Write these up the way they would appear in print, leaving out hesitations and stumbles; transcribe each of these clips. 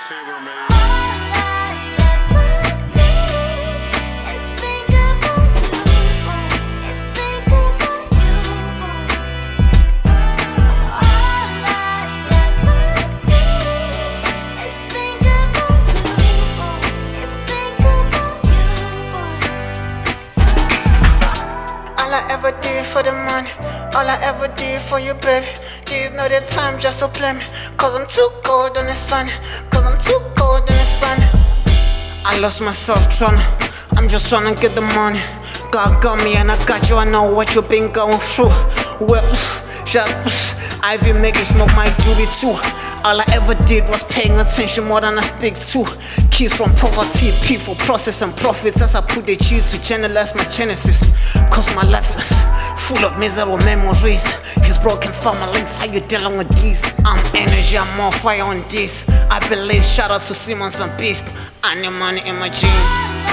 Taylor made. All I ever did for the money, all I ever did for you, baby. These know the time just to play me. Cause I'm too cold in the sun, cause I'm too cold in the sun. I lost myself I'm just tryna get the money. God got me and I got you, I know what you've been going through. Well, shut Ivy make you smoke my jewelry too. All I ever did was paying attention more than I speak to. Keys from poverty, people, process and profits. As I put the cheese to channelize my genesis. Cause my life is full of miserable memories. His broken families, how you dealing with these? I'm energy, I'm on fire on this. I believe, shout out to Simmons and Beast. I need money in my jeans.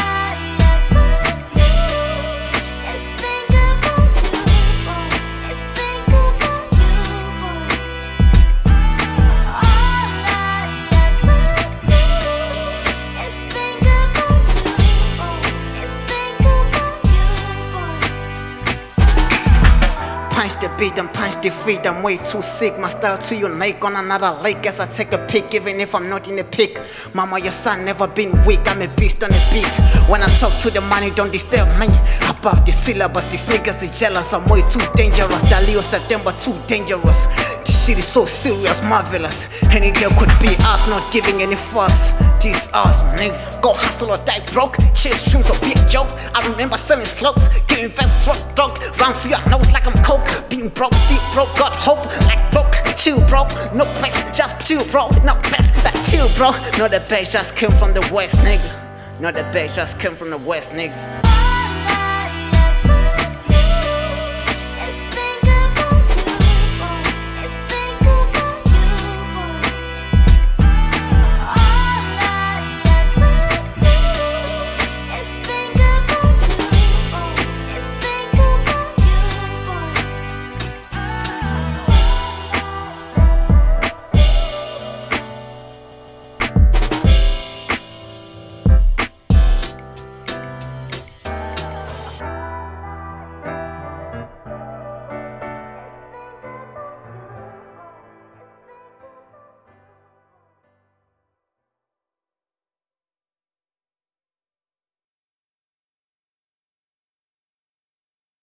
Punch the beat and punch the feet. I'm way too sick. My style too unique on another lake. As I take a pic, even if I'm not in the pic. Mama, your son never been weak. I'm a beast on the beat. When I talk to the money, don't disturb me. Above the syllabus, these niggas are jealous. I'm way too dangerous. Dalio September too dangerous. This shit is so serious, marvelous. Any day could be us, not giving any fucks. This us, my nigga. Go hustle or die broke. Chase dreams or be a joke. I remember selling slopes, getting fast, drug. Run through your nose like I'm coke. Being broke, still broke, got hope like broke. Chill bro, no place, just chill bro. No best, that chill bro. No the best just came from the west, nigga. No the best just came from the west, nigga.